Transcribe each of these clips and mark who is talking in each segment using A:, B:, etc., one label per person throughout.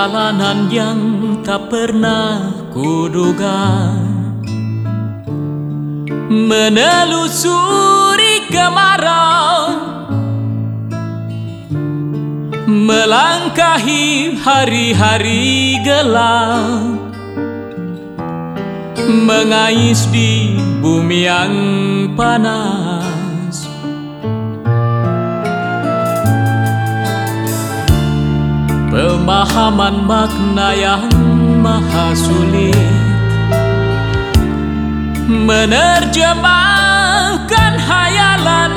A: Perjalanan yang tak pernah kuduga, menelusuri kemarau, melangkahi hari-hari gelap, mengais di bumi yang panas. Pemahaman makna yang maha sulit, menerjemahkan hayalan,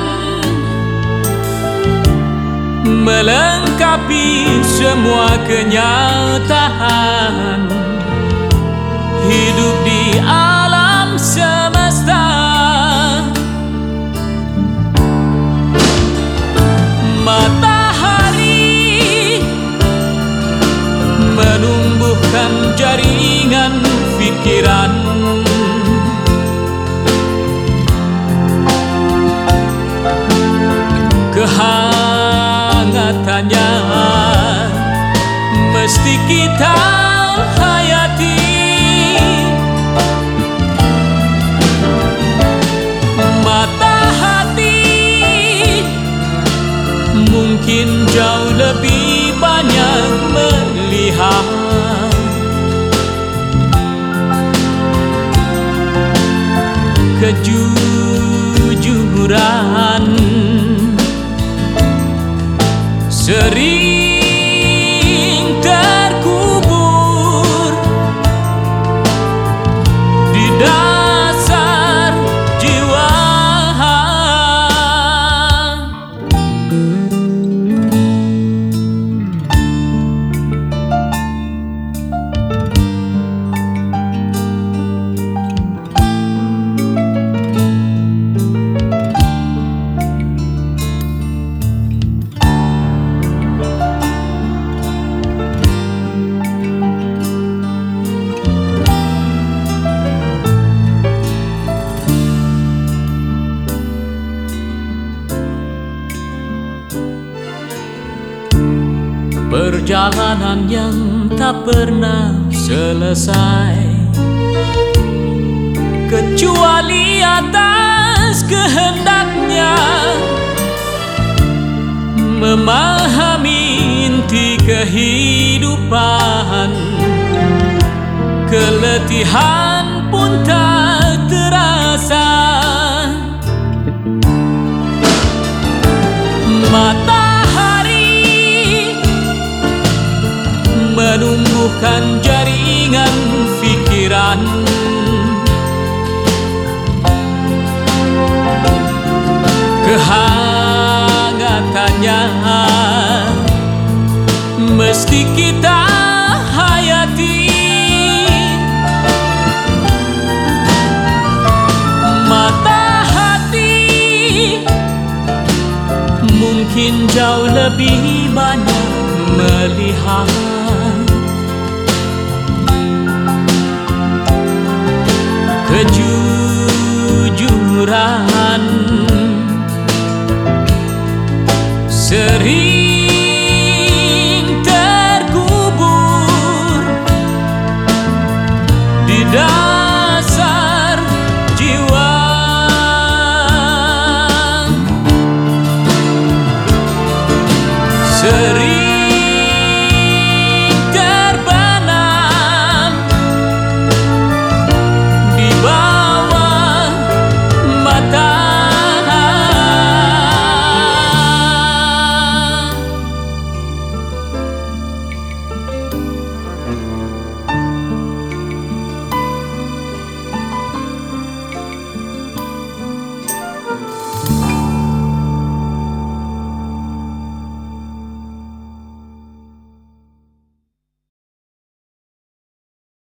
A: melengkapi semua kenyataan, hidup di alam semesta. Matahari menumbuhkan jaringan pikiran, kehangatannya mesti kita hayati. Mata hati mungkin jauh lebih banyak melihat kejujuran, sering terkubur di dasar jiwa. Perjalanan yang tak pernah selesai, kecuali atas kehendaknya, memahami inti kehidupan, keletihan pun tak terasa. Menumbuhkan jaringan pikiran, kehangatannya mesti kita hayati. Mata hati mungkin jauh lebih banyak melihat kejujuran,